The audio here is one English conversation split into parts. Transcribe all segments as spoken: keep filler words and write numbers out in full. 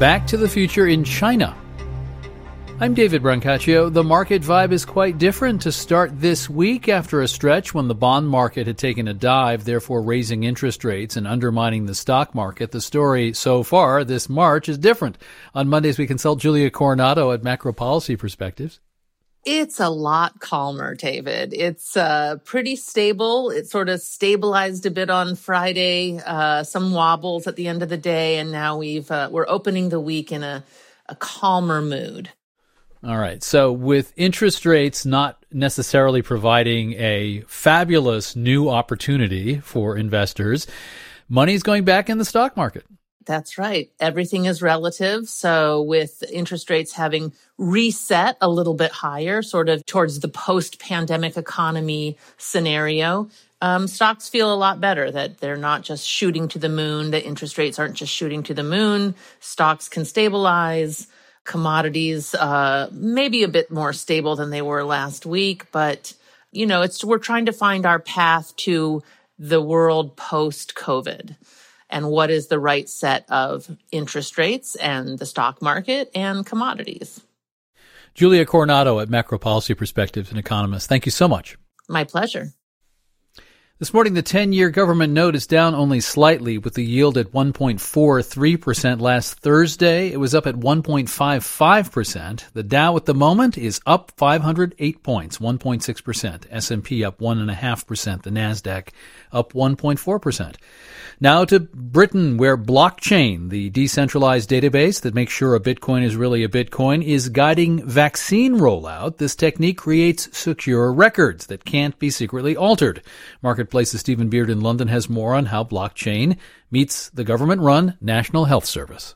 Back to the Future in China. I'm David Brancaccio. The market vibe is quite different to start this week after a stretch when the bond market had taken a dive, therefore raising interest rates and undermining the stock market. The story so far this March is different. On Mondays, we consult Julia Coronado at Macro Policy Perspectives. It's a lot calmer, David. It's uh, pretty stable. It sort of stabilized a bit on Friday, uh, some wobbles at the end of the day, and now we've uh, we're opening the week in a, a calmer mood. All right. So with interest rates not necessarily providing a fabulous new opportunity for investors, money's going back in the stock market. That's right. Everything is relative. So with interest rates having reset a little bit higher, sort of towards the post-pandemic economy scenario, um, stocks feel a lot better that they're not just shooting to the moon, that interest rates aren't just shooting to the moon. Stocks can stabilize. Commodities, uh, maybe a bit more stable than they were last week, but, you know, it's, we're trying to find our path to the world post-COVID and what is the right set of interest rates and the stock market and commodities. Julia Coronado at Macro Policy Perspectives, an economist. Thank you so much. My pleasure. This morning, the ten-year government note is down only slightly, with the yield at one point four three percent last Thursday. It was up at one point five five percent. The Dow at the moment is up five hundred eight points, one point six percent. S and P up one point five percent. The Nasdaq up one point four percent. Now to Britain, where blockchain, the decentralized database that makes sure a Bitcoin is really a Bitcoin, is guiding vaccine rollout. This technique creates secure records that can't be secretly altered. Marketplace's Stephen Beard in London has more on how blockchain meets the government-run National Health Service.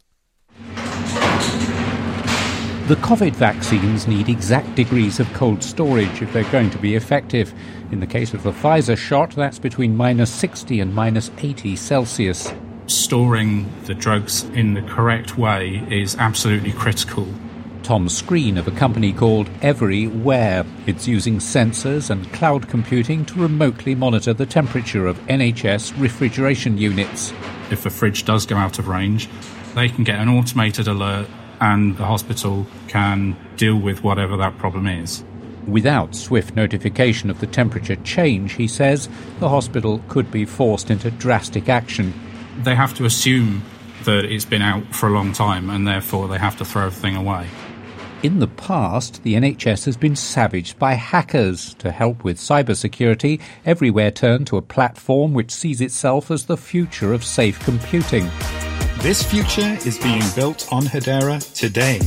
The COVID vaccines need exact degrees of cold storage if they're going to be effective. In the case of the Pfizer shot, that's between minus sixty and minus eighty Celsius. Storing the drugs in the correct way is absolutely critical. Tom Screen of a company called Everywhere. It's using sensors and cloud computing to remotely monitor the temperature of N H S refrigeration units. If a fridge does go out of range, they can get an automated alert and the hospital can deal with whatever that problem is. Without swift notification of the temperature change, he says, the hospital could be forced into drastic action. They have to assume that it's been out for a long time and therefore they have to throw everything away. In the past, the N H S has been savaged by hackers. To help with cybersecurity, Everywhere turned to a platform which sees itself as the future of safe computing. This future is being built on Hedera today.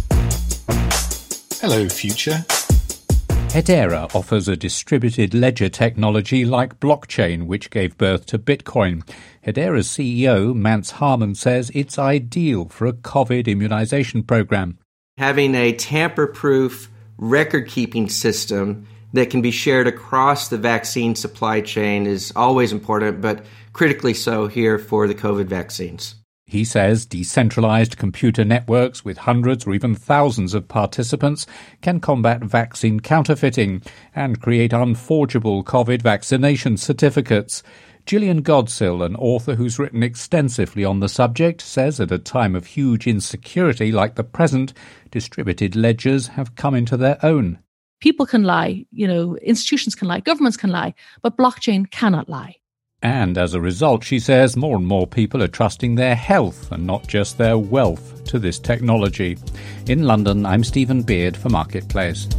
Hello, future. Hedera offers a distributed ledger technology like blockchain, which gave birth to Bitcoin. Hedera's C E O, Mance Harmon, says it's ideal for a COVID immunization program. Having a tamper-proof record-keeping system that can be shared across the vaccine supply chain is always important, but critically so here for the COVID vaccines. He says decentralized computer networks with hundreds or even thousands of participants can combat vaccine counterfeiting and create unforgeable COVID vaccination certificates. Gillian Godsill, an author who's written extensively on the subject, says at a time of huge insecurity like the present, distributed ledgers have come into their own. People can lie, you know, institutions can lie, governments can lie, but blockchain cannot lie. And as a result, she says, more and more people are trusting their health and not just their wealth to this technology. In London, I'm Stephen Beard for Marketplace.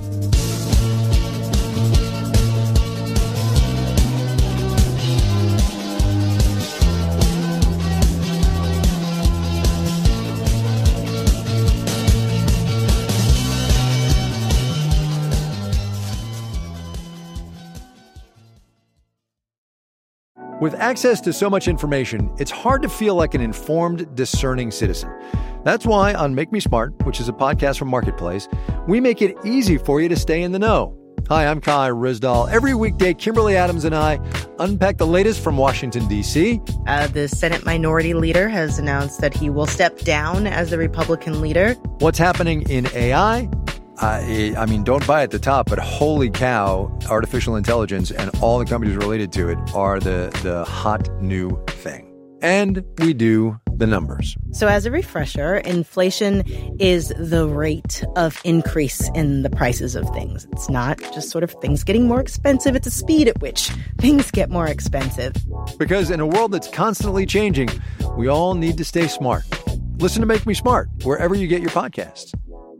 With access to so much information, it's hard to feel like an informed, discerning citizen. That's why on Make Me Smart, which is a podcast from Marketplace, we make it easy for you to stay in the know. Hi, I'm Kai Rizdal. Every weekday, Kimberly Adams and I unpack the latest from Washington, D C. Uh, the Senate Minority Leader has announced that he will step down as the Republican leader. What's happening in A I? I, I mean, don't buy at the top, but holy cow, artificial intelligence and all the companies related to it are the, the hot new thing. And we do the numbers. So as a refresher, inflation is the rate of increase in the prices of things. It's not just sort of things getting more expensive. It's the speed at which things get more expensive. Because in a world that's constantly changing, we all need to stay smart. Listen to Make Me Smart wherever you get your podcasts.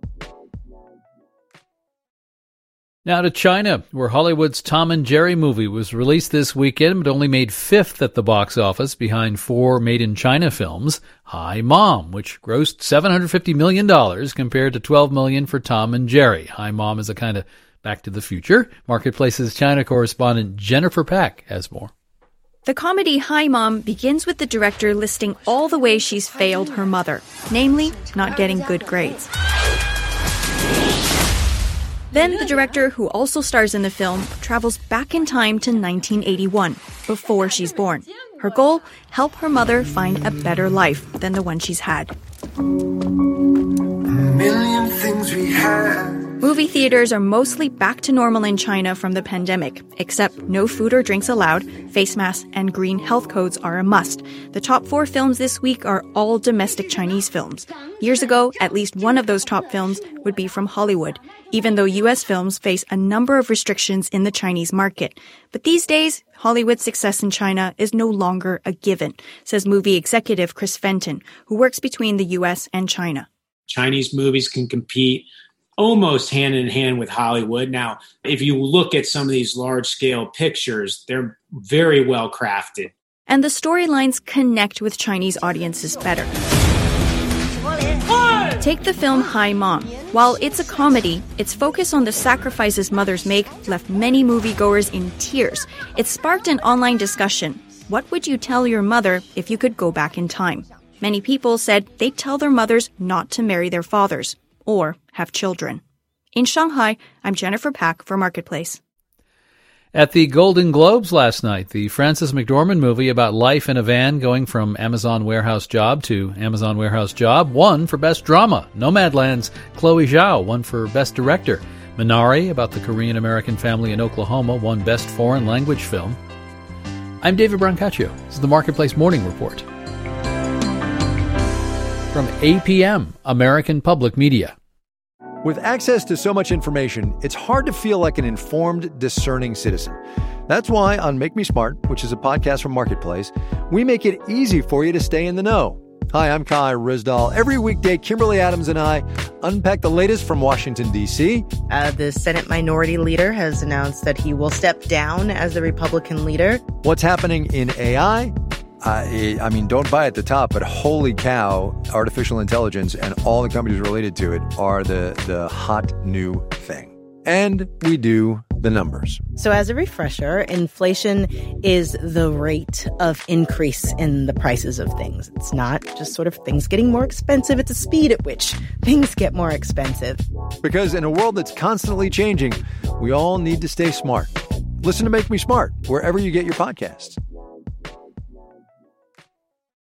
Now to China, where Hollywood's Tom and Jerry movie was released this weekend but only made fifth at the box office behind four made-in-China films, Hi Mom, which grossed seven hundred fifty million dollars compared to twelve million dollars for Tom and Jerry. Hi Mom is a kind of Back to the Future. Marketplace's China correspondent Jennifer Pack has more. The comedy Hi Mom begins with the director listing all the ways she's failed her mother, namely not getting good grades. Then the director, who also stars in the film, travels back in time to nineteen eighty-one, before she's born. Her goal? Help her mother find a better life than the one she's had. A million things we had. Movie theaters are mostly back to normal in China from the pandemic, except no food or drinks allowed, face masks and green health codes are a must. The top four films this week are all domestic Chinese films. Years ago, at least one of those top films would be from Hollywood, even though U S films face a number of restrictions in the Chinese market. But these days, Hollywood's success in China is no longer a given, says movie executive Chris Fenton, who works between the U S and China. Chinese movies can compete almost hand in hand with Hollywood. Now, if you look at some of these large-scale pictures, they're very well crafted. And the storylines connect with Chinese audiences better. Take the film Hi Mom. While it's a comedy, its focus on the sacrifices mothers make left many moviegoers in tears. It sparked an online discussion. What would you tell your mother if you could go back in time? Many people said they'd tell their mothers not to marry their fathers or have children. In Shanghai, I'm Jennifer Pack for Marketplace. At the Golden Globes last night, the Frances McDormand movie about life in a van going from Amazon warehouse job to Amazon warehouse job won for Best Drama. Nomadland's Chloe Zhao won for Best Director. Minari, about the Korean-American family in Oklahoma, won Best Foreign Language Film. I'm David Brancaccio. This is the Marketplace Morning Report. From A P M, American Public Media. With access to so much information, it's hard to feel like an informed, discerning citizen. That's why on Make Me Smart, which is a podcast from Marketplace, we make it easy for you to stay in the know. Hi, I'm Kai Rizdal. Every weekday, Kimberly Adams and I unpack the latest from Washington, D C. Uh, the Senate Minority Leader has announced that he will step down as the Republican leader. What's happening in A I? Uh, I mean, don't buy at the top, but holy cow, artificial intelligence and all the companies related to it are the, the hot new thing. And we do the numbers. So as a refresher, inflation is the rate of increase in the prices of things. It's not just sort of things getting more expensive. It's the speed at which things get more expensive. Because in a world that's constantly changing, we all need to stay smart. Listen to Make Me Smart wherever you get your podcasts.